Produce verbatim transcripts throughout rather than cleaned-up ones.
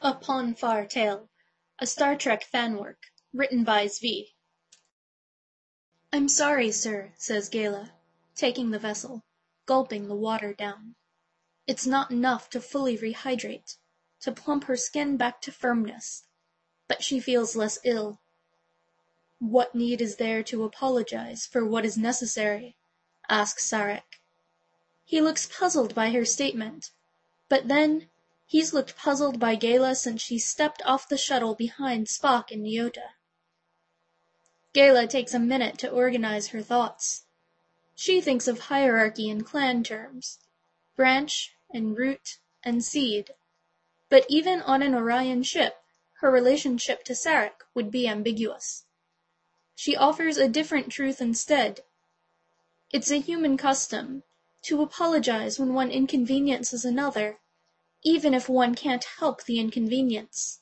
A Pon farr Tale, a Star Trek fanwork, written by Zvi. "I'm sorry, sir," says Gala, taking the vessel, gulping the water down. It's not enough to fully rehydrate, to plump her skin back to firmness, but she feels less ill. "What need is there to apologize for what is necessary?" asks Sarek. He looks puzzled by her statement, but then he's looked puzzled by Gala since she stepped off the shuttle behind Spock and Nyota. Gala takes a minute to organize her thoughts. She thinks of hierarchy in clan terms, branch and root and seed, but even on an Orion ship, her relationship to Sarek would be ambiguous. She offers a different truth instead. It's a human custom to apologize when one inconveniences another, even if one can't help the inconvenience.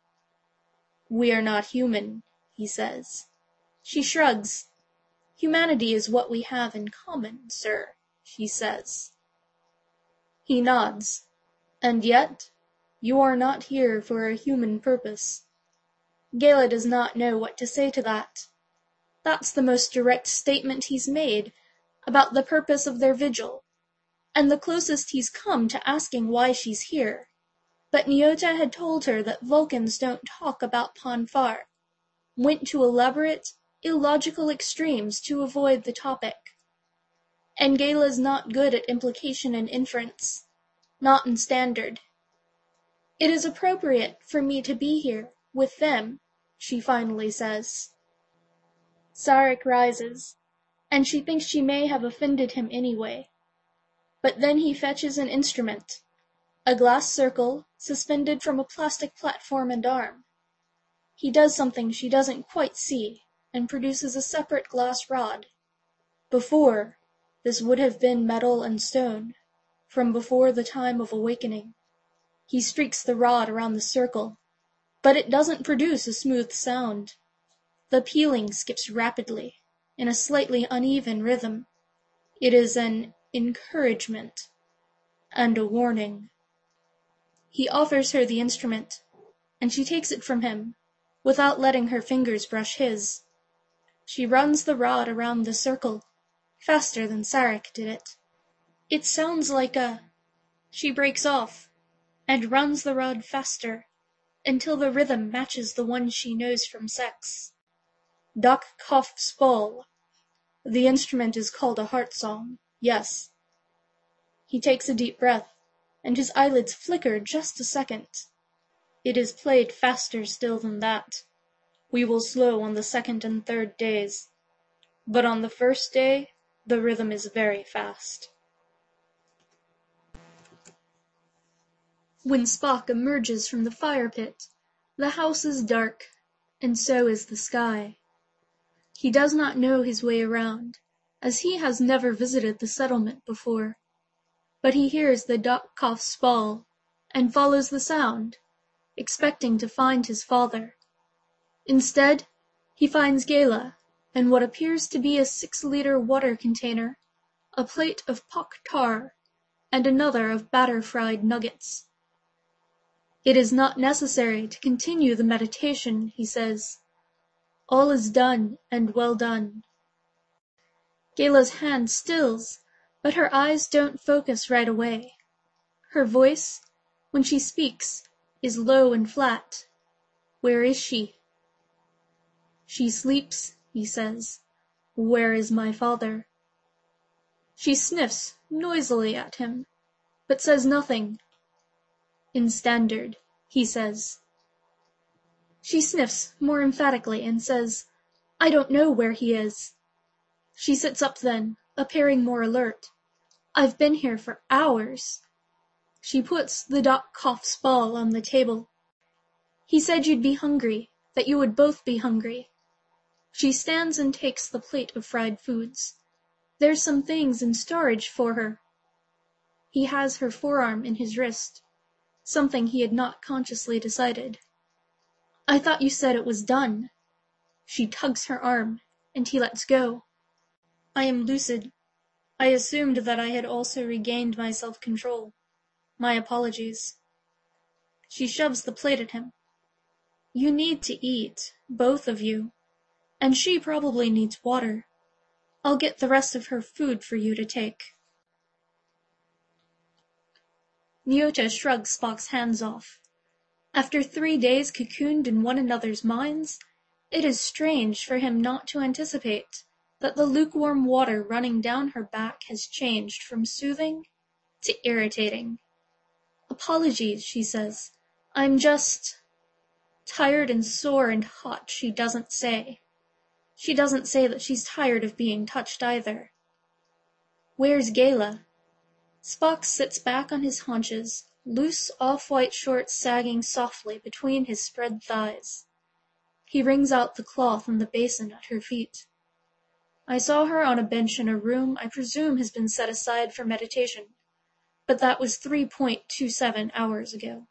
"We are not human," he says. She shrugs. "Humanity is what we have in common, sir," she says. He nods. "And yet, you are not here for a human purpose." Gala does not know what to say to that. That's the most direct statement he's made about the purpose of their vigil, and the closest he's come to asking why she's here. But Nyota had told her that Vulcans don't talk about Pon farr, went to elaborate, illogical extremes to avoid the topic. And Gala's not good at implication and inference, not in standard. "It is appropriate for me to be here, with them," she finally says. Sarek rises, and she thinks she may have offended him anyway. But then he fetches an instrument, a glass circle suspended from a plastic platform and arm. He does something she doesn't quite see, and produces a separate glass rod. Before, this would have been metal and stone, from before the time of awakening. He streaks the rod around the circle, but it doesn't produce a smooth sound. The pealing skips rapidly, in a slightly uneven rhythm. It is an encouragement and a warning. He offers her the instrument, and she takes it from him, without letting her fingers brush his. She runs the rod around the circle, faster than Sarek did it. It sounds like a... She breaks off, and runs the rod faster, until the rhythm matches the one she knows from sex. Dak Kof Spol. The instrument is called a heart song, yes. He takes a deep breath, and his eyelids flicker just a second. It is played faster still than that. We will slow on the second and third days, but on the first day, the rhythm is very fast. When Spock emerges from the fire pit, the house is dark, and so is the sky. He does not know his way around, as he has never visited the settlement before. But he hears the Dak Kof Spol, and follows the sound, expecting to find his father. Instead, he finds Gala, and what appears to be a six-liter water container, a plate of Pok tar, and another of batter-fried nuggets. "It is not necessary to continue the meditation," he says. "All is done, and well done." Gala's hand stills, but her eyes don't focus right away. Her voice, when she speaks, is low and flat. "Where is she?" "She sleeps," he says. "Where is my father?" She sniffs noisily at him, but says nothing. "In standard," he says. She sniffs more emphatically and says, "I don't know where he is." She sits up then, appearing more alert. "I've been here for hours." She puts the Dak Kof Spol on the table. "He said you'd be hungry, that you would both be hungry." She stands and takes the plate of fried foods. There's some things in storage for her. He has her forearm in his wrist, something he had not consciously decided. "I thought you said it was done." She tugs her arm, and he lets go. "I am lucid. I assumed that I had also regained my self-control. My apologies." She shoves the plate at him. You need to eat, both of you. And she probably needs water. I'll get the rest of her food for you to take. Nyota shrugs Spock's hands off. After three days cocooned in one another's minds, it is strange for him not to anticipate that the lukewarm water running down her back has changed from soothing to irritating. Apologies, she says. I'm just tired and sore and hot, she doesn't say. She doesn't say that she's tired of being touched either. Where's Gaila? Spock sits back on his haunches, loose off-white shorts sagging softly between his spread thighs. He wrings out the cloth in the basin at her feet. I saw her on a bench in a room I presume has been set aside for meditation, but that was three point two seven hours ago.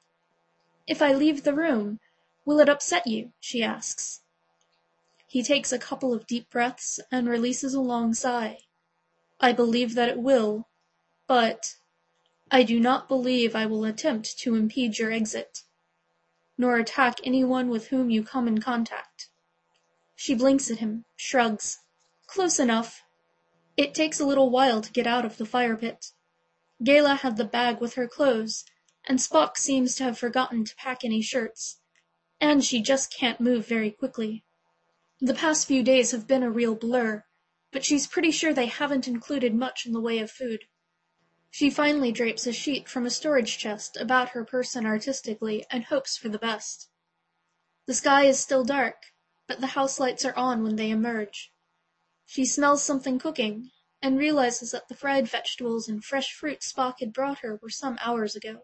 If I leave the room, will it upset you? She asks. He takes a couple of deep breaths and releases a long sigh. I believe that it will, but I do not believe I will attempt to impede your exit, nor attack anyone with whom you come in contact. She blinks at him, shrugs. Close enough. It takes a little while to get out of the fire pit. Gaila had the bag with her clothes, and Spock seems to have forgotten to pack any shirts, and she just can't move very quickly. The past few days have been a real blur, but she's pretty sure they haven't included much in the way of food. She finally drapes a sheet from a storage chest about her person artistically and hopes for the best. The sky is still dark, but the house lights are on when they emerge. She smells something cooking, and realizes that the fried vegetables and fresh fruit Spock had brought her were some hours ago.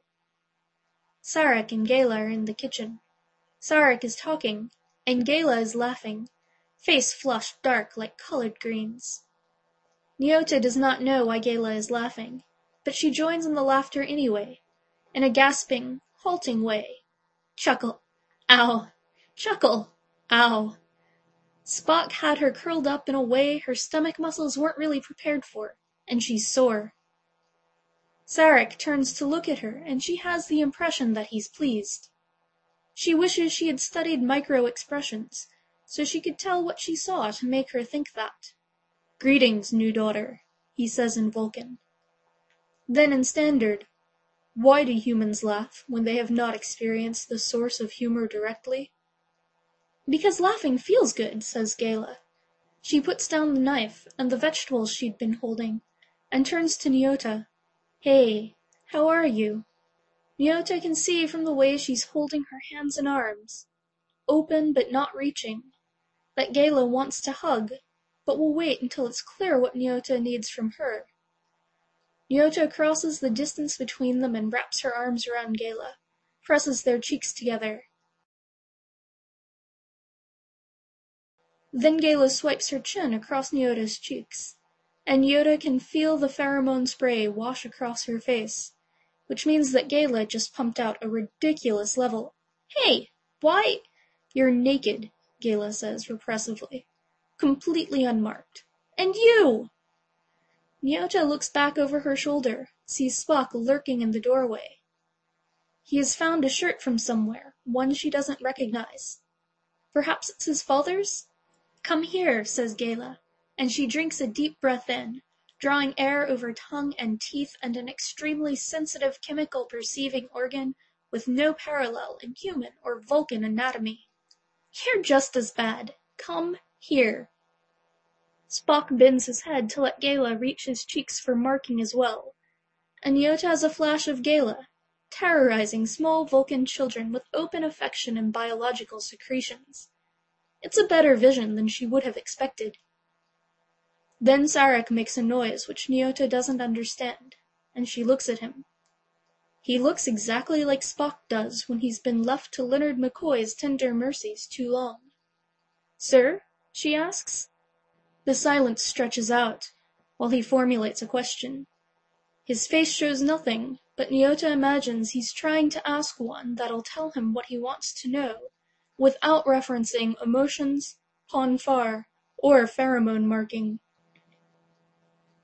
Sarek and Gaila are in the kitchen. Sarek is talking, and Gaila is laughing, face flushed dark like colored greens. Nyota does not know why Gaila is laughing, but she joins in the laughter anyway, in a gasping, halting way. Chuckle. Ow. Chuckle. Ow. Spock had her curled up in a way her stomach muscles weren't really prepared for, and she's sore. Sarek turns to look at her, and she has the impression that he's pleased. She wishes she had studied micro-expressions, so she could tell what she saw to make her think that. Greetings, new daughter, he says in Vulcan. Then in Standard, why do humans laugh when they have not experienced the source of humor directly? Because laughing feels good, says Gaila. She puts down the knife and the vegetables she'd been holding, and turns to Nyota. Hey, how are you? Nyota can see from the way she's holding her hands and arms, open but not reaching, that Gaila wants to hug, but will wait until it's clear what Nyota needs from her. Nyota crosses the distance between them and wraps her arms around Gaila, presses their cheeks together. Then Gaila swipes her chin across Nyota's cheeks, and Nyota can feel the pheromone spray wash across her face, which means that Gaila just pumped out a ridiculous level. Hey, why? You're naked, Gaila says repressively, completely unmarked. And you! Nyota looks back over her shoulder, sees Spock lurking in the doorway. He has found a shirt from somewhere, one she doesn't recognize. Perhaps it's his father's? Come here, says Gaila, and she drinks a deep breath in, drawing air over tongue and teeth and an extremely sensitive chemical perceiving organ with no parallel in human or Vulcan anatomy. You're just as bad. Come here. Spock bends his head to let Gaila reach his cheeks for marking as well, and Nyota has a flash of Gaila, terrorizing small Vulcan children with open affection and biological secretions. It's a better vision than she would have expected. Then Sarek makes a noise which Nyota doesn't understand, and she looks at him. He looks exactly like Spock does when he's been left to Leonard McCoy's tender mercies too long. Sir? She asks. The silence stretches out, while he formulates a question. His face shows nothing, but Nyota imagines he's trying to ask one that'll tell him what he wants to know, without referencing emotions, pon farr, or pheromone marking.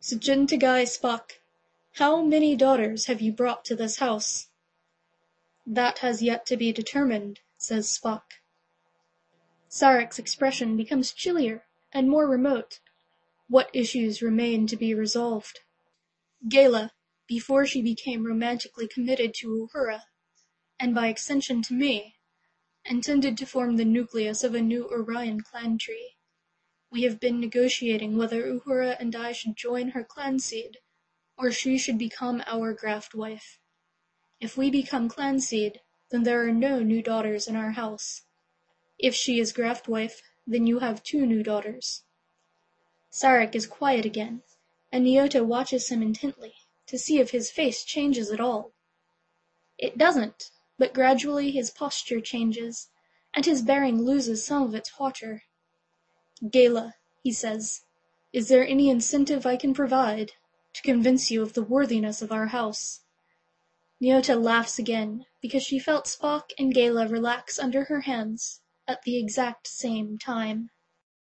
S'jintagai Spock, how many daughters have you brought to this house? That has yet to be determined, says Spock. Sarek's expression becomes chillier and more remote. What issues remain to be resolved? Gala, before she became romantically committed to Uhura, and by extension to me, intended to form the nucleus of a new Orion clan tree. We have been negotiating whether Uhura and I should join her clan seed, or she should become our graft wife. If we become clan seed, then there are no new daughters in our house. If she is graft wife, then you have two new daughters. Sarek is quiet again, and Nyota watches him intently, to see if his face changes at all. It doesn't, but gradually his posture changes, and his bearing loses some of its hauteur. Gala, he says, is there any incentive I can provide to convince you of the worthiness of our house? Nyota laughs again, because she felt Spock and Gala relax under her hands at the exact same time.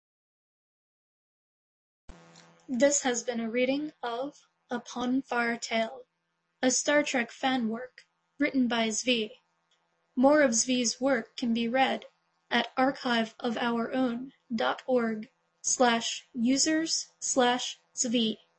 This has been a reading of Upon Far Tale, a Star Trek fan work written by Zvi. More of Zvi's work can be read at archiveofourown dot org slash users slash Zvi.